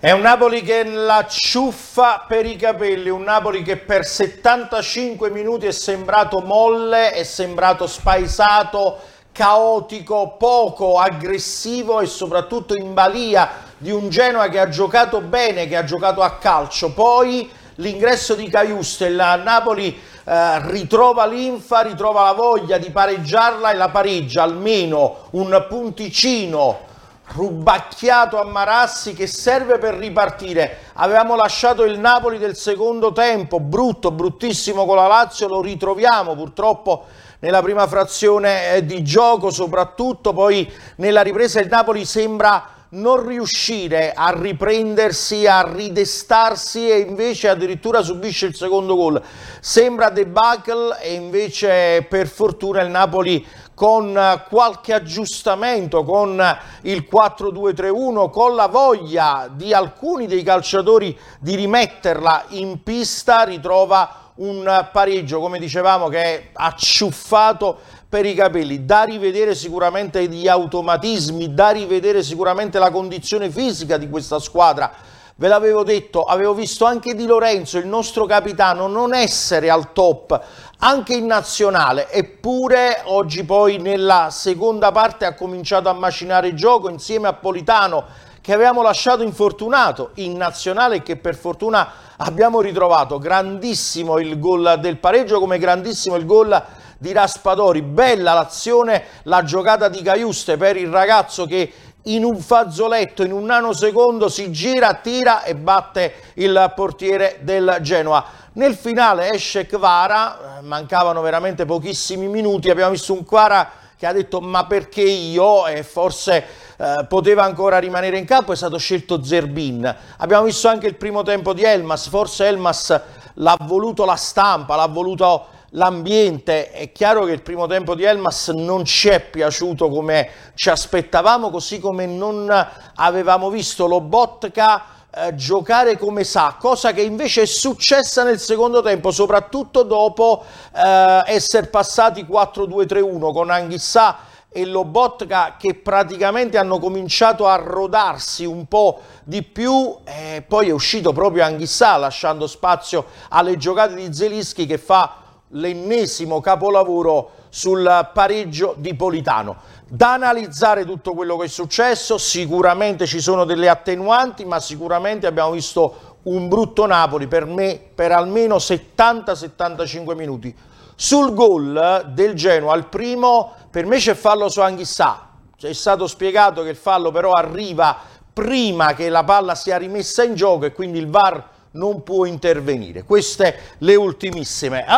È un Napoli che la ciuffa per i capelli, un Napoli che per 75 minuti è sembrato molle, è sembrato spaesato, caotico, poco aggressivo e soprattutto in balia di un Genoa che ha giocato bene, che ha giocato a calcio. Poi l'ingresso di Cajuste, il Napoli ritrova linfa, ritrova la voglia di pareggiarla e la pareggia, almeno un punticino rubacchiato a Marassi che serve per ripartire. Avevamo lasciato il Napoli del secondo tempo bruttissimo con la Lazio, lo ritroviamo purtroppo nella prima frazione di gioco, soprattutto poi nella ripresa il Napoli sembra non riuscire a riprendersi, a ridestarsi e invece addirittura subisce il secondo gol. Sembra debacle e invece per fortuna il Napoli con qualche aggiustamento, con il 4-2-3-1, con la voglia di alcuni dei calciatori di rimetterla in pista, ritrova un pareggio, come dicevamo, che è acciuffato per i capelli. Da rivedere sicuramente gli automatismi, da rivedere sicuramente la condizione fisica di questa squadra. Ve l'avevo detto, avevo visto anche Di Lorenzo, il nostro capitano, non essere al top anche in nazionale, eppure oggi poi nella seconda parte ha cominciato a macinare il gioco insieme a Politano, che avevamo lasciato infortunato in nazionale e che per fortuna abbiamo ritrovato. Grandissimo il gol del pareggio, come grandissimo il gol di Raspadori. Bella l'azione, la giocata di Cajuste per il ragazzo che in un fazzoletto, in un nanosecondo si gira, tira e batte il portiere del Genoa. Nel finale esce Kvara, mancavano veramente pochissimi minuti, abbiamo visto un Kvara che ha detto ma perché io, e forse poteva ancora rimanere in campo, è stato scelto Zerbin. Abbiamo visto anche il primo tempo di Elmas, forse Elmas l'ha voluto la stampa, l'ha voluto l'ambiente. È chiaro che il primo tempo di Elmas non ci è piaciuto come ci aspettavamo, così come non avevamo visto Lobotka giocare come sa, cosa che invece è successa nel secondo tempo, soprattutto dopo essere passati 4-2-3-1 con Anghissà e Lobotka che praticamente hanno cominciato a rodarsi un po' di più, e poi è uscito proprio Anghissà lasciando spazio alle giocate di Zelinski che fa l'ennesimo capolavoro sul pareggio di Politano. Da analizzare tutto quello che è successo, sicuramente ci sono delle attenuanti, ma sicuramente abbiamo visto un brutto Napoli per me per almeno 70-75 minuti. Sul gol del Genoa, al primo, per me c'è fallo su Anghissà. Ci è stato spiegato che il fallo però arriva prima che la palla sia rimessa in gioco e quindi il VAR non può intervenire. Queste le ultimissime.